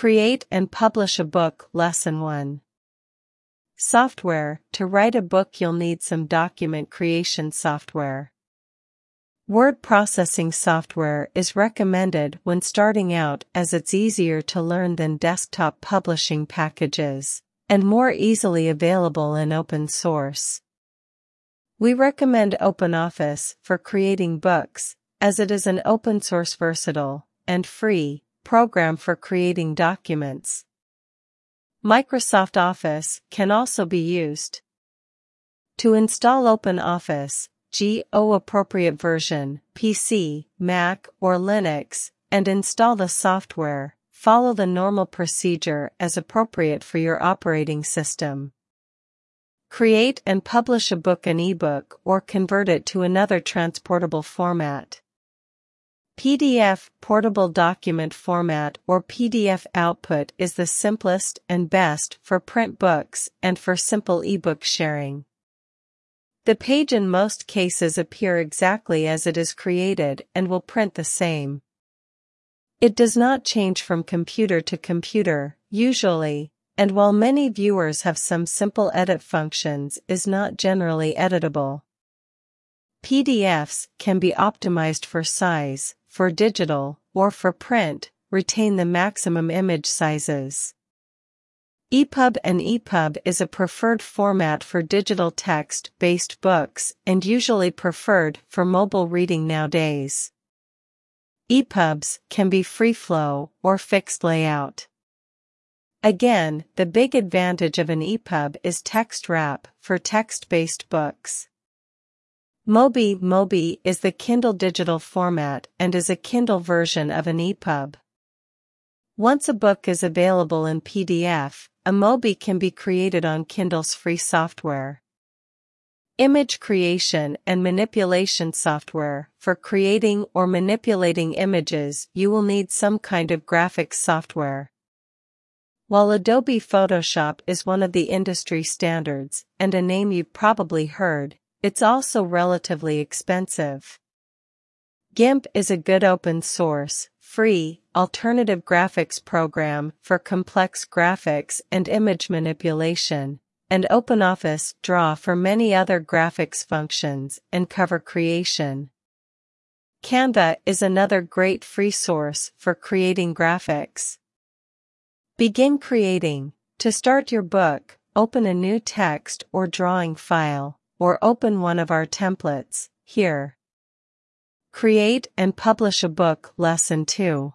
Create and publish a book. Lesson 1. Software. To write a book you'll need some document creation software. Word processing software is recommended when starting out as it's easier to learn than desktop publishing packages, and more easily available in open source. We recommend OpenOffice for creating books, as it is an open source versatile and free program for creating documents. Microsoft Office can also be used. To install OpenOffice, go appropriate version, PC, Mac, or Linux, and install the software. Follow the normal procedure as appropriate for your operating system. Create and publish a book, an ebook, or convert it to another transportable format. PDF, portable document format, or PDF output is the simplest and best for print books and for simple ebook sharing. The page in most cases appear exactly as it is created and will print the same. It does not change from computer to computer, usually, and while many viewers have some simple edit functions, is not generally editable. PDFs can be optimized for size, for digital, or for print, retain the maximum image sizes. EPUB and EPUB is a preferred format for digital text-based books and usually preferred for mobile reading nowadays. EPUBs can be free flow or fixed layout. Again, the big advantage of an EPUB is text wrap for text-based books. Mobi is the Kindle digital format and is a Kindle version of an EPUB. Once a book is available in PDF, a Mobi can be created on Kindle's free software. Image creation and manipulation software. For creating or manipulating images, you will need some kind of graphics software. While Adobe Photoshop is one of the industry standards and a name you've probably heard, it's also relatively expensive. GIMP is a good open source, free, alternative graphics program for complex graphics and image manipulation, and OpenOffice Draw for many other graphics functions and cover creation. Canva is another great free source for creating graphics. Begin creating. To start your book, open a new text or drawing file, or open one of our templates, here. Create and publish a book. Lesson 2.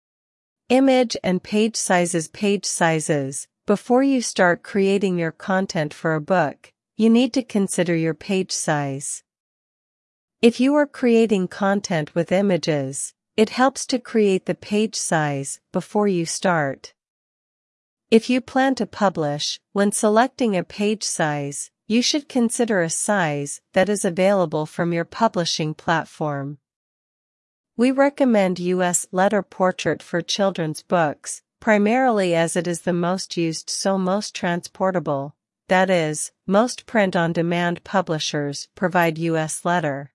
Image and page sizes. Page sizes. Before you start creating your content for a book, you need to consider your page size. If you are creating content with images, it helps to create the page size before you start. If you plan to publish, when selecting a page size, you should consider a size that is available from your publishing platform. We recommend US letter portrait for children's books, primarily as it is the most used, so most transportable, that is, most print-on-demand publishers provide US letter.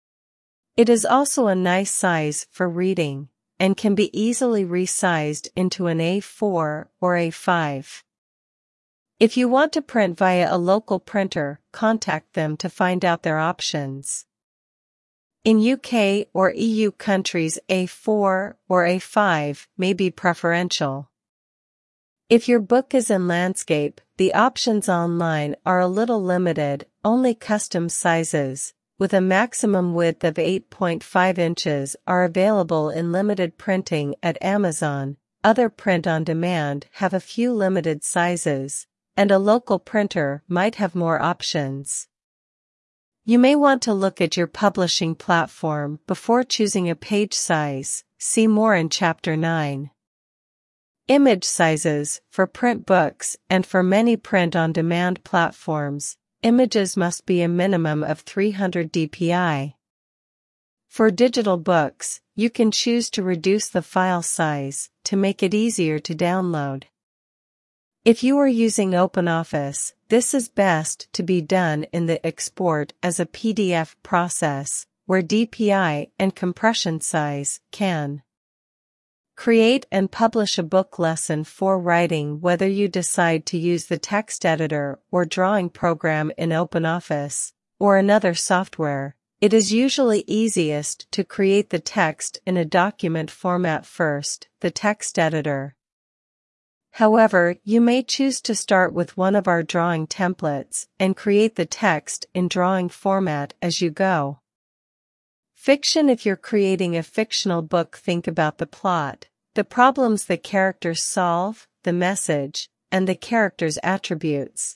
It is also a nice size for reading, and can be easily resized into an A4 or A5. If you want to print via a local printer, contact them to find out their options. In UK or EU countries, A4 or A5 may be preferential. If your book is in landscape, the options online are a little limited, only custom sizes, with a maximum width of 8.5 inches are available in limited printing at Amazon. Other print-on-demand have a few limited sizes, and a local printer might have more options. You may want to look at your publishing platform before choosing a page size. See more in Chapter 9. Image sizes. For print books and for many print-on-demand platforms, images must be a minimum of 300 dpi. For digital books, you can choose to reduce the file size to make it easier to download. If you are using OpenOffice, this is best to be done in the export as a PDF process, where DPI and compression size can Create and publish a book lesson for writing. Whether you decide to use the text editor or drawing program in OpenOffice, or another software, it is usually easiest to create the text in a document format first, the text editor. However, you may choose to start with one of our drawing templates and create the text in drawing format as you go. Fiction. If you're creating a fictional book, think about the plot, the problems the characters solve, the message, and the characters' attributes.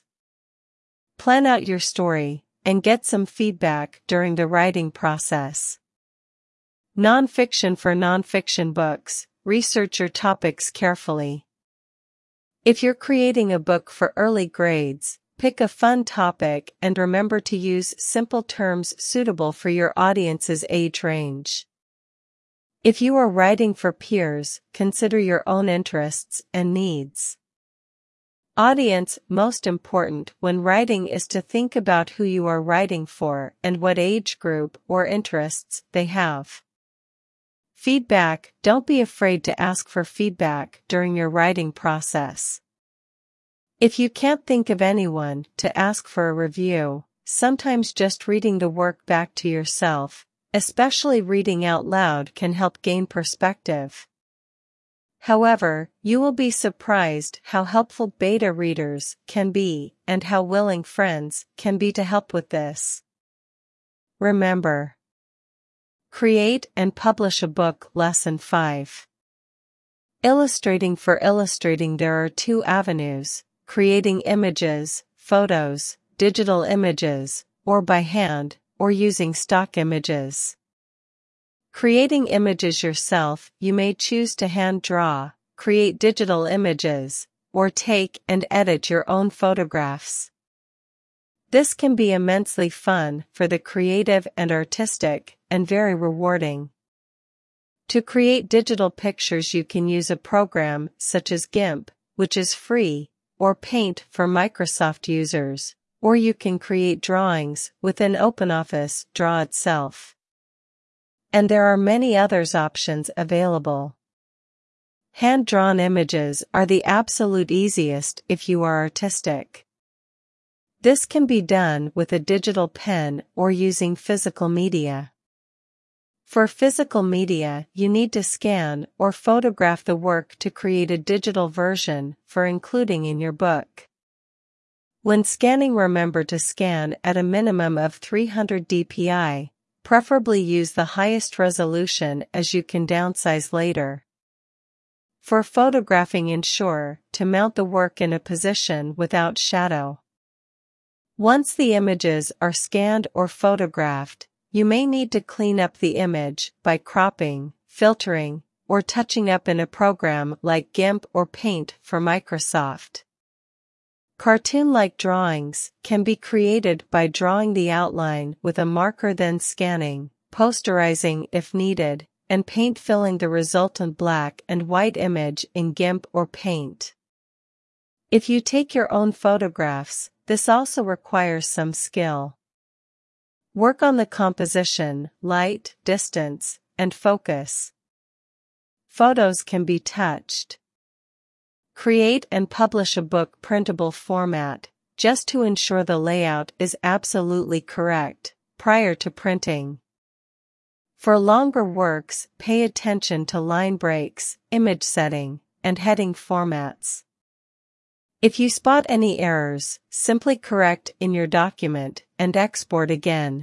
Plan out your story, and get some feedback during the writing process. Non-fiction. For non-fiction books, research your topics carefully. If you're creating a book for early grades, pick a fun topic and remember to use simple terms suitable for your audience's age range. If you are writing for peers, consider your own interests and needs. Audience. Most important when writing is to think about who you are writing for and what age group or interests they have. Feedback. Don't be afraid to ask for feedback during your writing process. If you can't think of anyone to ask for a review, sometimes just reading the work back to yourself, especially reading out loud, can help gain perspective. However, you will be surprised how helpful beta readers can be and how willing friends can be to help with this. Remember. Create and publish a book. Lesson 5. Illustrating. For illustrating, there are two avenues: creating images, photos, digital images, or by hand, or using stock images. Creating images yourself, you may choose to hand draw, create digital images, or take and edit your own photographs. This can be immensely fun for the creative and artistic, and very rewarding. To create digital pictures, you can use a program such as GIMP, which is free, or Paint for Microsoft users, or you can create drawings within OpenOffice Draw itself. And there are many others options available. Hand-drawn images are the absolute easiest if you are artistic. This can be done with a digital pen or using physical media. For physical media, you need to scan or photograph the work to create a digital version for including in your book. When scanning, remember to scan at a minimum of 300 dpi, preferably use the highest resolution as you can downsize later. For photographing, ensure to mount the work in a position without shadow. Once the images are scanned or photographed, you may need to clean up the image by cropping, filtering, or touching up in a program like GIMP or Paint for Microsoft. Cartoon-like drawings can be created by drawing the outline with a marker, then scanning, posterizing if needed, and paint filling the resultant black and white image in GIMP or Paint. If you take your own photographs, this also requires some skill. Work on the composition, light, distance, and focus. Photos can be touched. Create and publish a book printable format, just to ensure the layout is absolutely correct, prior to printing. For longer works, pay attention to line breaks, image setting, and heading formats. If you spot any errors, simply correct in your document and export again.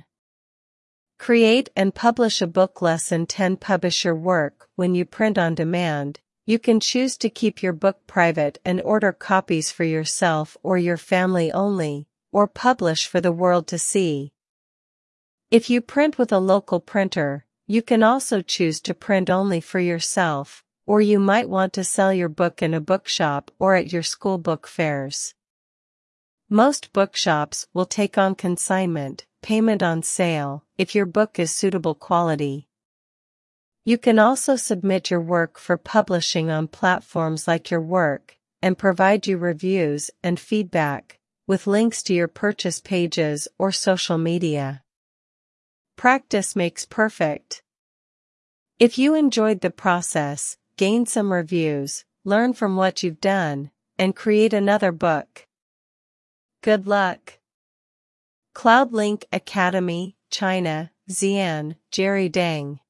Create and publish a book. Lesson 10. Publish your work. When you print on demand, you can choose to keep your book private and order copies for yourself or your family only, or publish for the world to see. If you print with a local printer, you can also choose to print only for yourself, or you might want to sell your book in a bookshop or at your school book fairs. Most bookshops will take on consignment, payment on sale, if your book is suitable quality. You can also submit your work for publishing on platforms like Your Work, and provide you reviews and feedback, with links to your purchase pages or social media. Practice makes perfect. If you enjoyed the process, gain some reviews, learn from what you've done, and create another book. Good luck! CloudLink Academy, China, Xi'an, Jerry Deng.